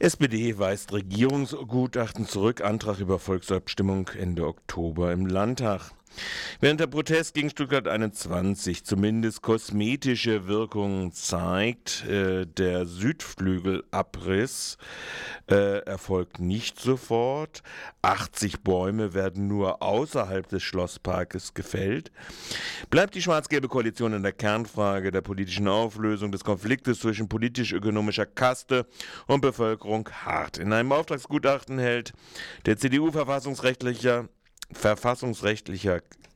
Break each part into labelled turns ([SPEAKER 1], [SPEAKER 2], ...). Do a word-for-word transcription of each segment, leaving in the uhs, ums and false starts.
[SPEAKER 1] S P D weist Regierungsgutachten zurück. Antrag über Volksabstimmung Ende Oktober im Landtag. Während der Protest gegen Stuttgart einundzwanzig zumindest kosmetische Wirkungen zeigt, äh, der Südflügelabriss äh, erfolgt nicht sofort. achtzig Bäume werden nur außerhalb des Schlossparkes gefällt. Bleibt die schwarz-gelbe Koalition in der Kernfrage der politischen Auflösung des Konfliktes zwischen politisch-ökonomischer Kaste und Bevölkerung hart. In einem Auftragsgutachten hält der C D U-Verfassungsrechtlicher Verfassungsrechtlicher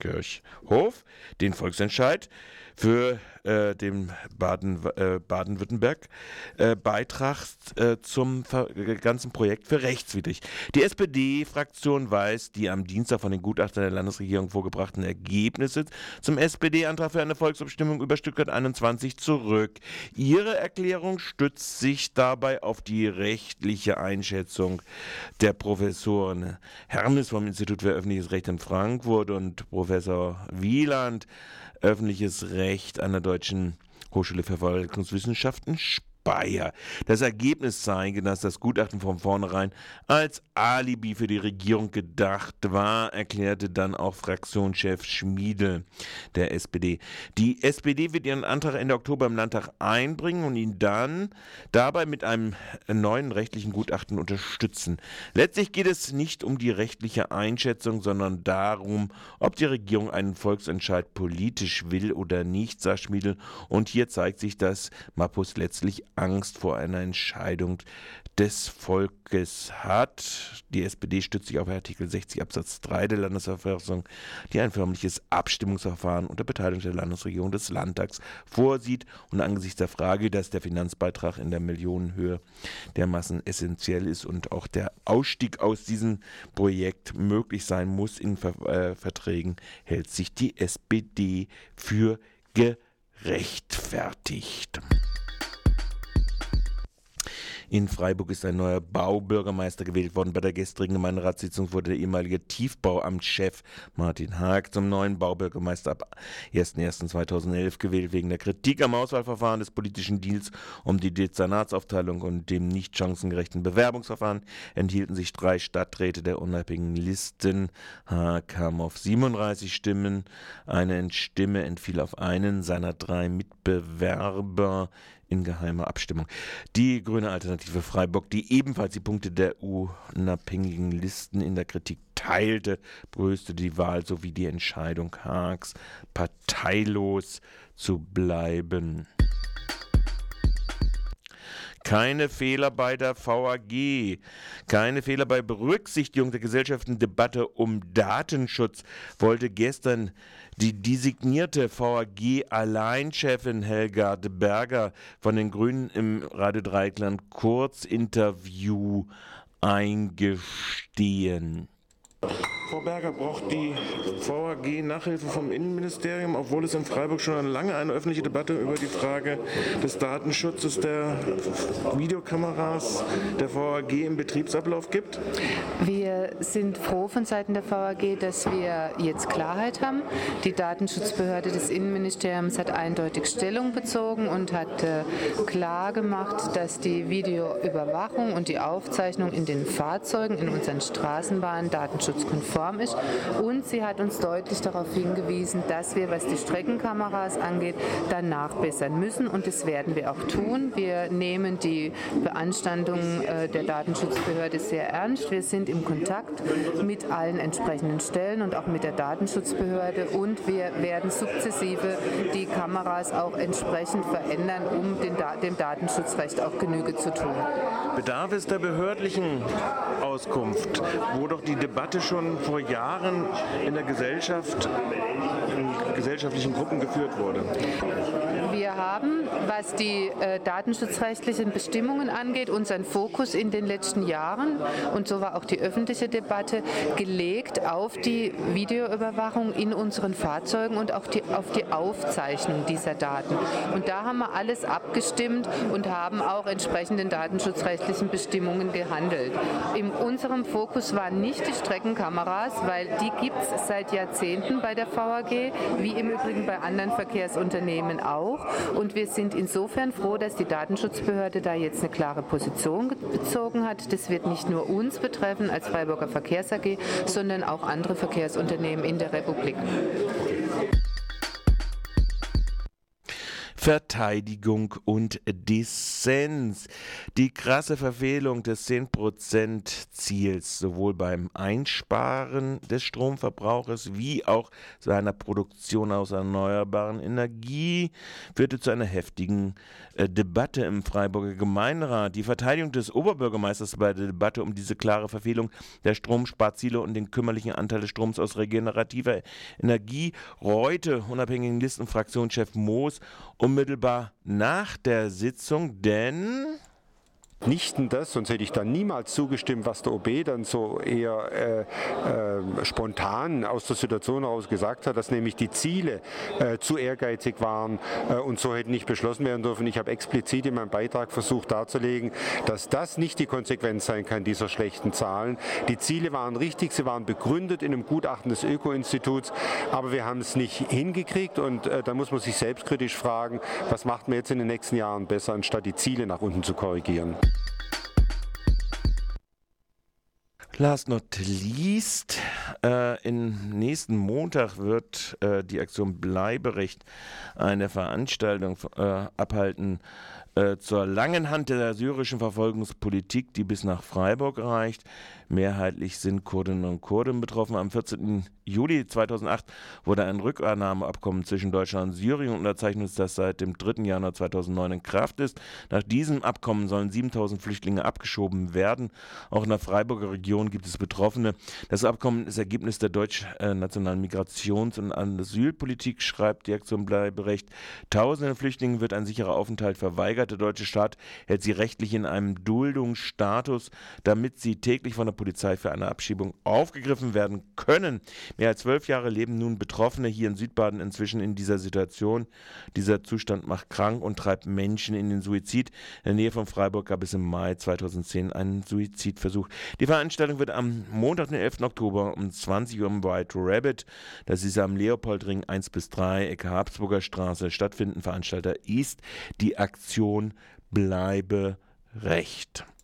[SPEAKER 1] Kirchhof den Volksentscheid für äh, den Baden, äh, Baden-Württemberg äh, Beitrag äh, zum ver- ganzen Projekt für rechtswidrig. Die S P D-Fraktion weist die am Dienstag von den Gutachtern der Landesregierung vorgebrachten Ergebnisse zum S P D-Antrag für eine Volksabstimmung über Stuttgart einundzwanzig zurück. Ihre Erklärung stützt sich dabei auf die rechtliche Einschätzung der Professoren Hermes vom Institut für öffentliches Recht in Frankfurt und Professor Wieland, öffentliches Recht an der Deutschen Hochschule für Verwaltungswissenschaften Speyer. Das Ergebnis zeige, dass das Gutachten von vornherein als Alibi für die Regierung gedacht war, erklärte dann auch Fraktionschef Schmiedel der S P D. Die S P D wird ihren Antrag Ende Oktober im Landtag einbringen und ihn dann dabei mit einem neuen rechtlichen Gutachten unterstützen. Letztlich geht es nicht um die rechtliche Einschätzung, sondern darum, ob die Regierung einen Volksentscheid politisch will oder nicht, sagt Schmiedel. Und hier zeigt sich, dass Mappus letztlich Angst vor einer Entscheidung des Volkes hat. Die S P D stützt sich auf Artikel sechzig Absatz drei der Landesverfassung, die ein förmliches Abstimmungsverfahren unter Beteiligung der Landesregierung des Landtags vorsieht. Und angesichts der Frage, dass der Finanzbeitrag in der Millionenhöhe dermaßen essentiell ist und auch der Ausstieg aus diesem Projekt möglich sein muss in Ver- äh, Verträgen, hält sich die S P D für gerechtfertigt. In Freiburg ist ein neuer Baubürgermeister gewählt worden. Bei der gestrigen Gemeinderatssitzung wurde der ehemalige Tiefbauamtschef Martin Haag zum neuen Baubürgermeister ab erster erster zweitausendelf gewählt. Wegen der Kritik am Auswahlverfahren des politischen Deals um die Dezernatsaufteilung und dem nicht chancengerechten Bewerbungsverfahren enthielten sich drei Stadträte der unabhängigen Listen. Haag kam auf siebenunddreißig Stimmen. Eine Stimme entfiel auf einen seiner drei Mitbewerber in geheimer Abstimmung. Die Grüne Alternative Freiburg, die ebenfalls die Punkte der unabhängigen Listen in der Kritik teilte, begrüßte die Wahl sowie die Entscheidung Haags, parteilos zu bleiben. Keine Fehler bei der V A G, keine Fehler bei Berücksichtigung der Gesellschaftendebatte um Datenschutz, wollte gestern die designierte V A G-Alleinchefin Helga de Berger von den Grünen im Radio Dreieckland Kurzinterview eingestehen.
[SPEAKER 2] Frau Berger, braucht die V A G Nachhilfe vom Innenministerium, obwohl es in Freiburg schon lange eine öffentliche Debatte über die Frage des Datenschutzes der Videokameras der V A G im Betriebsablauf gibt?
[SPEAKER 3] Wir sind froh von Seiten der V A G, dass wir jetzt Klarheit haben. Die Datenschutzbehörde des Innenministeriums hat eindeutig Stellung bezogen und hat äh, klar gemacht, dass die Videoüberwachung und die Aufzeichnung in den Fahrzeugen, in unseren Straßenbahnen datenschutzkonform ist, und sie hat uns deutlich darauf hingewiesen, dass wir, was die Streckenkameras angeht, dann nachbessern müssen, und das werden wir auch tun. Wir nehmen die Beanstandung äh, der Datenschutzbehörde sehr ernst. Wir sind im Kontakt mit allen entsprechenden Stellen und auch mit der Datenschutzbehörde, und wir werden sukzessive die Kameras auch entsprechend verändern, um den Da- dem Datenschutzrecht auch Genüge zu tun.
[SPEAKER 2] Bedarf es der behördlichen Auskunft, wo doch die Debatte schon vor Jahren in der Gesellschaft, in gesellschaftlichen Gruppen geführt wurde?
[SPEAKER 3] Wir haben, was die äh, datenschutzrechtlichen Bestimmungen angeht, unseren Fokus in den letzten Jahren, und so war auch die öffentliche Debatte, gelegt auf die Videoüberwachung in unseren Fahrzeugen und auch die, auf die Aufzeichnung dieser Daten. Und da haben wir alles abgestimmt und haben auch entsprechend den datenschutzrechtlichen Bestimmungen gehandelt. In unserem Fokus waren nicht die Streckenkameras, weil die gibt es seit Jahrzehnten bei der V A G. wie im Übrigen bei anderen Verkehrsunternehmen auch. Und wir sind insofern froh, dass die Datenschutzbehörde da jetzt eine klare Position bezogen hat. Das wird nicht nur uns betreffen als Freiburger Verkehrs A G, sondern auch andere Verkehrsunternehmen in der Republik.
[SPEAKER 1] Verteidigung und Dissens. Die krasse Verfehlung des zehn Prozent Ziels sowohl beim Einsparen des Stromverbrauches wie auch seiner Produktion aus erneuerbaren Energie führte zu einer heftigen äh, Debatte im Freiburger Gemeinderat. Die Verteidigung des Oberbürgermeisters bei der Debatte um diese klare Verfehlung der Stromsparziele und den kümmerlichen Anteil des Stroms aus regenerativer Energie reute unabhängigen Listenfraktionschef Moos unmittelbar nach der Sitzung, denn
[SPEAKER 4] Nichten das, sonst hätte ich dann niemals zugestimmt, was der O B dann so eher äh, äh, spontan aus der Situation heraus gesagt hat, dass nämlich die Ziele äh, zu ehrgeizig waren äh, und so hätten nicht beschlossen werden dürfen. Ich habe explizit in meinem Beitrag versucht darzulegen, dass das nicht die Konsequenz sein kann dieser schlechten Zahlen. Die Ziele waren richtig, sie waren begründet in einem Gutachten des Öko-Instituts, aber wir haben es nicht hingekriegt und äh, da muss man sich selbstkritisch fragen, was macht man jetzt in den nächsten Jahren besser, anstatt die Ziele nach unten zu korrigieren.
[SPEAKER 1] Last not least, äh, im nächsten Montag wird äh, die Aktion Bleiberecht eine Veranstaltung äh, abhalten äh, zur langen Hand der syrischen Verfolgungspolitik, die bis nach Freiburg reicht. Mehrheitlich sind Kurdinnen und Kurden betroffen. Am vierzehnten Juli zweitausendacht wurde ein Rückannahmeabkommen zwischen Deutschland und Syrien unterzeichnet, das seit dem dritten Januar zweitausendneun in Kraft ist. Nach diesem Abkommen sollen siebentausend Flüchtlinge abgeschoben werden. Auch in der Freiburger Region gibt es Betroffene. Das Abkommen ist Ergebnis der deutsch-nationalen Migrations- und Asylpolitik, schreibt die Aktion Bleiberecht. Tausenden Flüchtlingen wird ein sicherer Aufenthalt verweigert. Der deutsche Staat hält sie rechtlich in einem Duldungsstatus, damit sie täglich von der Polizei für eine Abschiebung aufgegriffen werden können. Mehr als zwölf Jahre leben nun Betroffene hier in Südbaden inzwischen in dieser Situation. Dieser Zustand macht krank und treibt Menschen in den Suizid. In der Nähe von Freiburg gab es im Mai zweitausendzehn einen Suizidversuch. Die Veranstaltung wird am Montag, den elften Oktober um zwanzig Uhr im White Rabbit, das ist am Leopoldring eins bis drei, Ecke Habsburger Straße, stattfinden. Veranstalter ist die Aktion Bleibe Recht.